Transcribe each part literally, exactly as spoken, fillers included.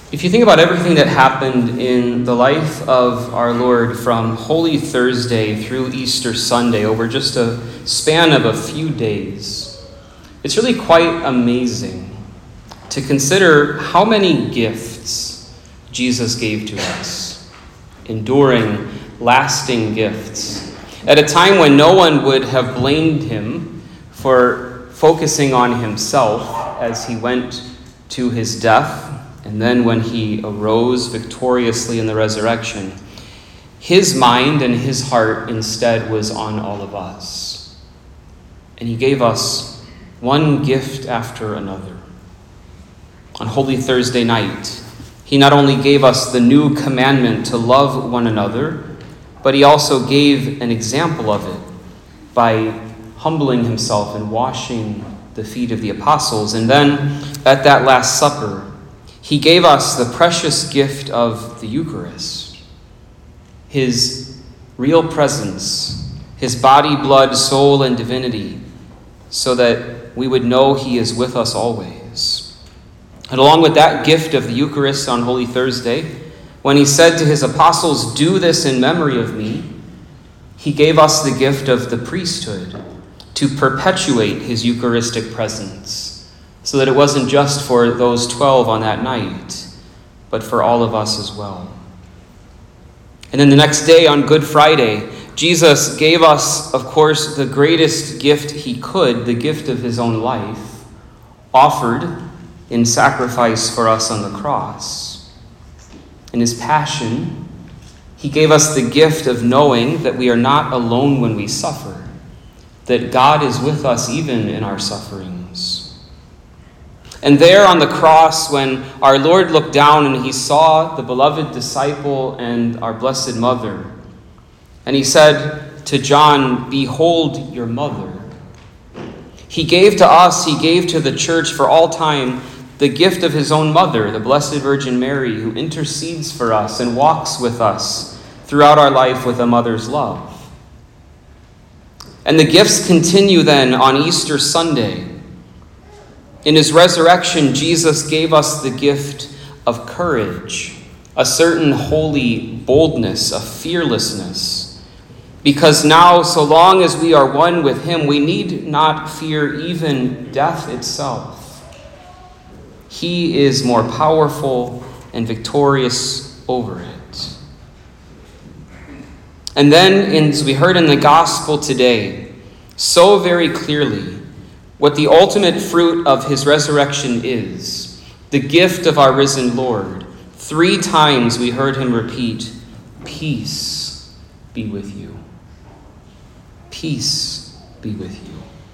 If you think about everything that happened in the life of our Lord from Holy Thursday through Easter Sunday over just a span of a few days, it's really quite amazing to consider how many gifts Jesus gave to us. Enduring, lasting gifts. At a time when no one would have blamed him for focusing on himself as he went to his death, and then when he arose victoriously in the resurrection, his mind and his heart instead was on all of us. And he gave us one gift after another. On Holy Thursday night, he not only gave us the new commandment to love one another, but he also gave an example of it by humbling himself and washing the feet of the apostles. And then at that Last Supper, he gave us the precious gift of the Eucharist, his real presence, his body, blood, soul, and divinity, so that we would know he is with us always. And along with that gift of the Eucharist on Holy Thursday, when he said to his apostles, "Do this in memory of me," he gave us the gift of the priesthood to perpetuate his Eucharistic presence, so that it wasn't just for those twelve on that night, but for all of us as well. And then the next day on Good Friday, Jesus gave us, of course, the greatest gift he could, the gift of his own life, offered in sacrifice for us on the cross. In his passion, he gave us the gift of knowing that we are not alone when we suffer, that God is with us even in our sufferings. And there on the cross, when our Lord looked down and he saw the beloved disciple and our Blessed Mother, and he said to John, "Behold your mother," he gave to us, he gave to the church for all time, the gift of his own mother, the Blessed Virgin Mary, who intercedes for us and walks with us throughout our life with a mother's love. And the gifts continue then on Easter Sunday. In his resurrection, Jesus gave us the gift of courage, a certain holy boldness, a fearlessness. Because now, so long as we are one with him, we need not fear even death itself. He is more powerful and victorious over it. And then, as we heard in the gospel today, so very clearly, what the ultimate fruit of his resurrection is, the gift of our risen Lord. Three times we heard him repeat, "Peace be with you. Peace be with you."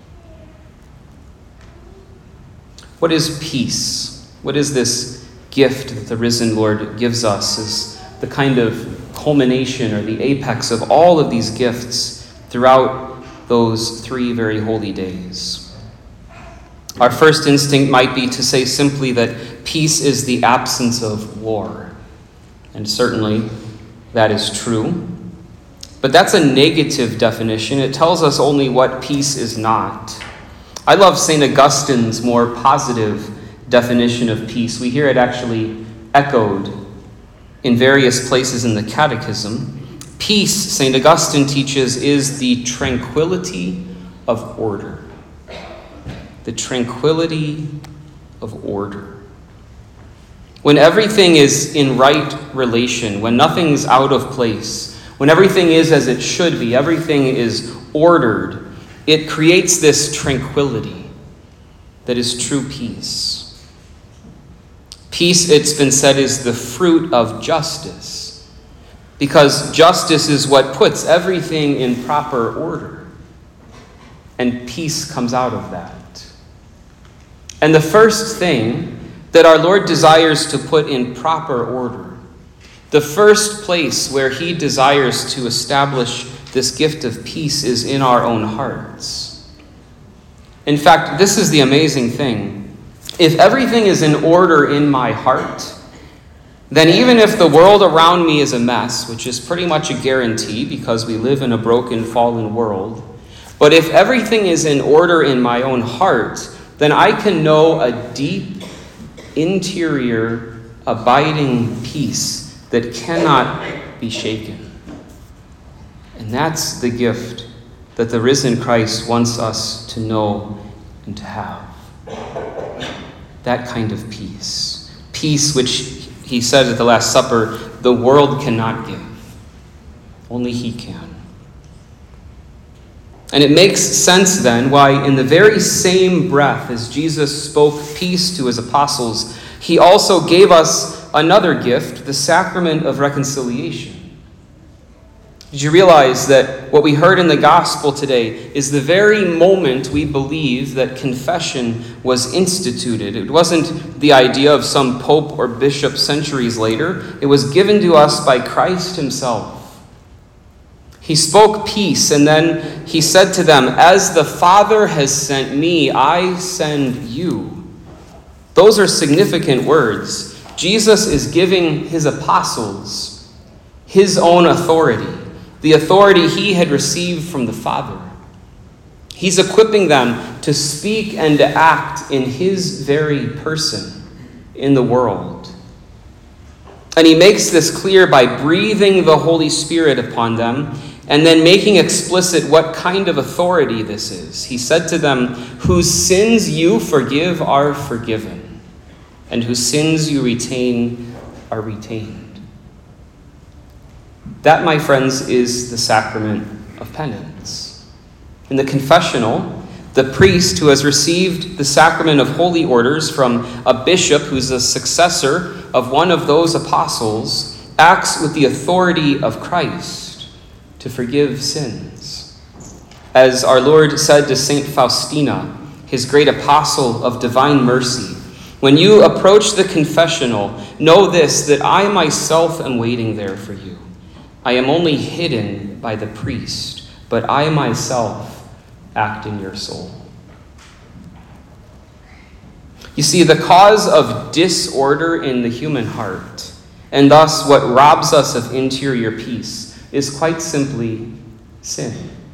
What is peace? What is this gift that the risen Lord gives us as the kind of culmination or the apex of all of these gifts throughout those three very holy days? Our first instinct might be to say simply that peace is the absence of war. And certainly that is true. But that's a negative definition. It tells us only what peace is not. I love Saint Augustine's more positive definition of peace. We hear it actually echoed in various places in the Catechism. Peace, Saint Augustine teaches, is the tranquility of order. The tranquility of order. When everything is in right relation, when nothing's out of place, when everything is as it should be, everything is ordered, it creates this tranquility that is true peace. Peace, it's been said, is the fruit of justice, because justice is what puts everything in proper order, and peace comes out of that. And the first thing that our Lord desires to put in proper order, the first place where he desires to establish this gift of peace, is in our own hearts. In fact, this is the amazing thing. If everything is in order in my heart, then even if the world around me is a mess, which is pretty much a guarantee because we live in a broken, fallen world, but if everything is in order in my own heart, then I can know a deep interior abiding peace that cannot be shaken. And that's the gift that the risen Christ wants us to know and to have. That kind of peace. Peace which he said at the Last Supper, the world cannot give. Only he can. And it makes sense then why in the very same breath as Jesus spoke peace to his apostles, he also gave us another gift, the sacrament of reconciliation. Did you realize that what we heard in the gospel today is the very moment we believe that confession was instituted? It wasn't the idea of some pope or bishop centuries later. It was given to us by Christ himself. He spoke peace, and then he said to them, "As the Father has sent me, I send you." Those are significant words. Jesus is giving his apostles his own authority, the authority he had received from the Father. He's equipping them to speak and to act in his very person in the world. And he makes this clear by breathing the Holy Spirit upon them and then making explicit what kind of authority this is. He said to them, "Whose sins you forgive are forgiven, and whose sins you retain are retained." That, my friends, is the sacrament of penance. In the confessional, the priest who has received the sacrament of holy orders from a bishop who's a successor of one of those apostles acts with the authority of Christ to forgive sins. As our Lord said to Saint Faustina, his great apostle of divine mercy, "When you approach the confessional, know this, that I myself am waiting there for you. I am only hidden by the priest, but I myself act in your soul." You see, the cause of disorder in the human heart, and thus what robs us of interior peace, is quite simply sin.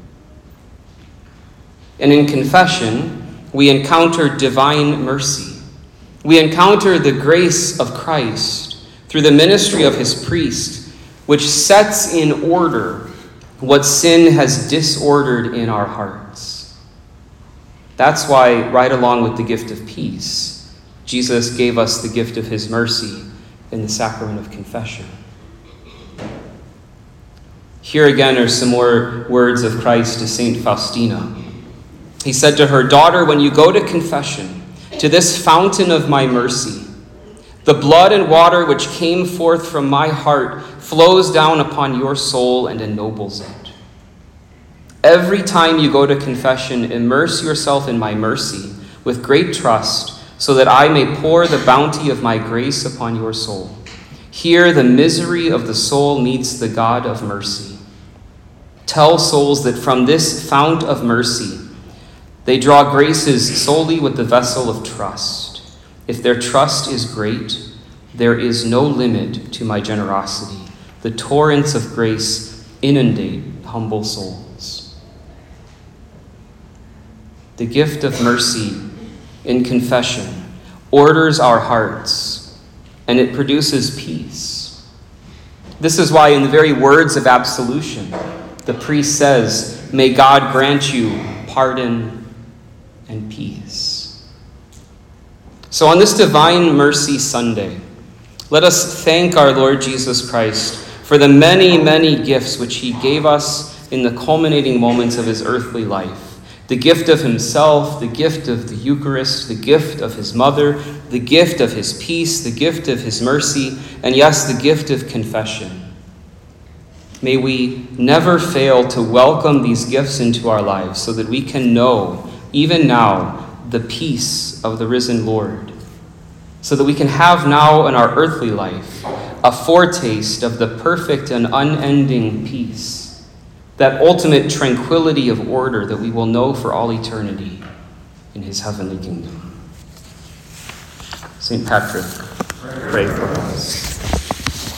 And in confession, we encounter divine mercy. We encounter the grace of Christ through the ministry of his priest, which sets in order what sin has disordered in our hearts. That's why, right along with the gift of peace, Jesus gave us the gift of his mercy in the sacrament of confession. Here again are some more words of Christ to Saint Faustina. He said to her, "Daughter, when you go to confession, to this fountain of my mercy, the blood and water which came forth from my heart flows down upon your soul and ennobles it. Every time you go to confession, immerse yourself in my mercy with great trust, so that I may pour the bounty of my grace upon your soul. Here the misery of the soul meets the God of mercy. Tell souls that from this fount of mercy, they draw graces solely with the vessel of trust. If their trust is great, there is no limit to my generosity. The torrents of grace inundate humble souls." The gift of mercy in confession orders our hearts, and it produces peace. This is why in the very words of absolution, the priest says, "May God grant you pardon and peace." So on this Divine Mercy Sunday, let us thank our Lord Jesus Christ for the many, many gifts which he gave us in the culminating moments of his earthly life. The gift of himself, the gift of the Eucharist, the gift of his mother, the gift of his peace, the gift of his mercy, and yes, the gift of confession. May we never fail to welcome these gifts into our lives so that we can know, even now, the peace of the risen Lord. So that we can have now in our earthly life a foretaste of the perfect and unending peace, that ultimate tranquility of order that we will know for all eternity in his heavenly kingdom. Saint Patrick, pray for us.